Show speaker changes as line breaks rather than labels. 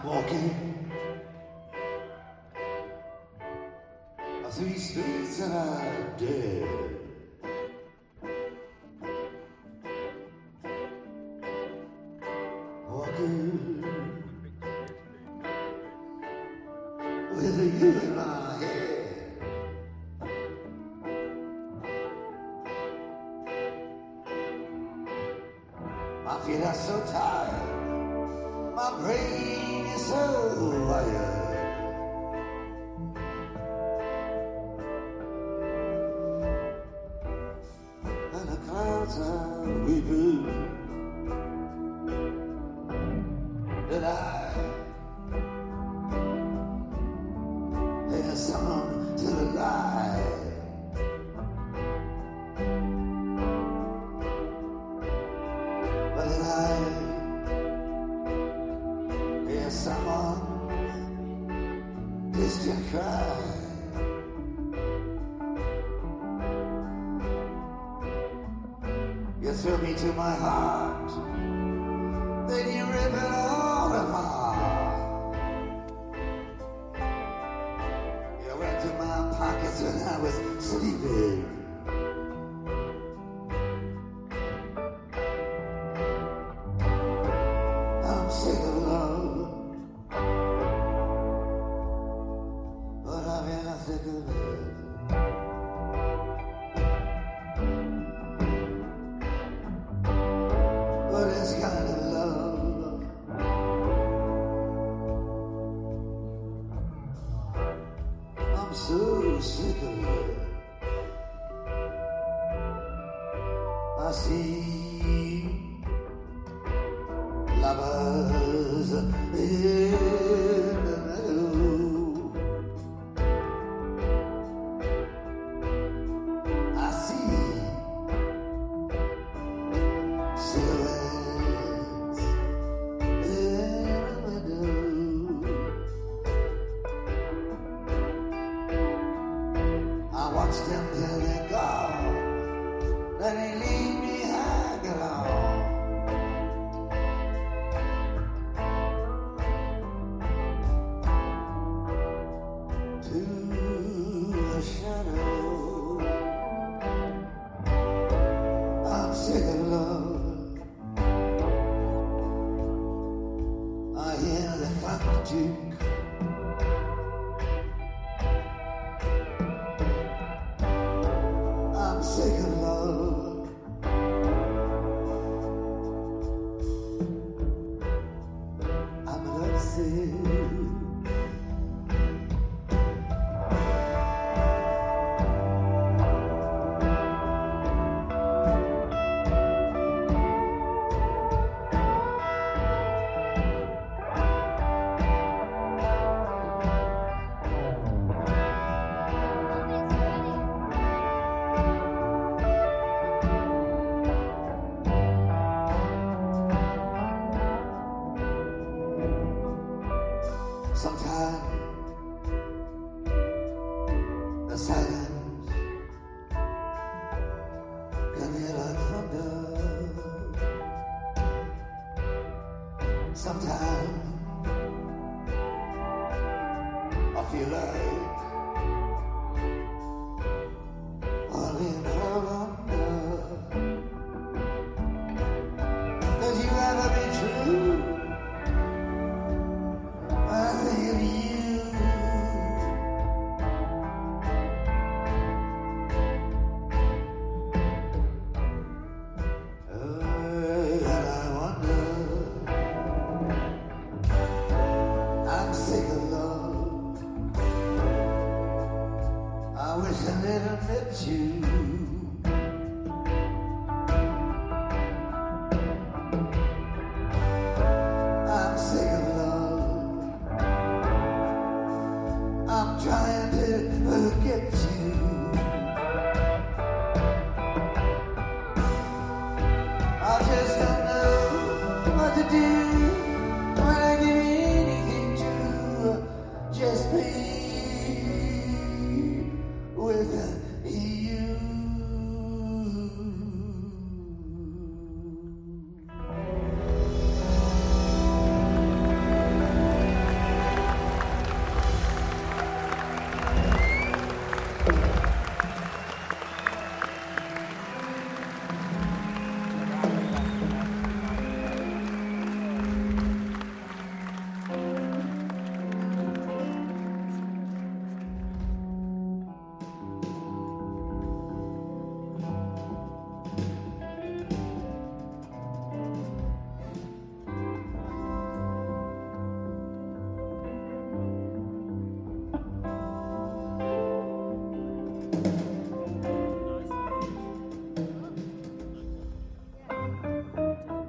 walking through these streets and I'm dead. Walking with you in my head. My feet are so tired, my brain is so wired. And the clouds are weeping that I hear someone to the light. But then I hear someone distant cry. You threw me to my heart, then you rip it all apart. You went to my pockets when I was sleeping. I'm sick of love, but I'm in sick of it. But this kind of love, I'm so sick of it. I see lovers in the meadow. I see silhouettes in the window. I watch them till they're gone, then they leave me hanging on. To the shadow. I'm sick of love. I hear the clock tick. I'm sick of love. I'm lovesick. Sometimes the silence can hear like thunder. Sometimes I feel like I'm in hell under. Could you ever be true? I think of you. And I wonder. I'm sick of love. I wish I never met you.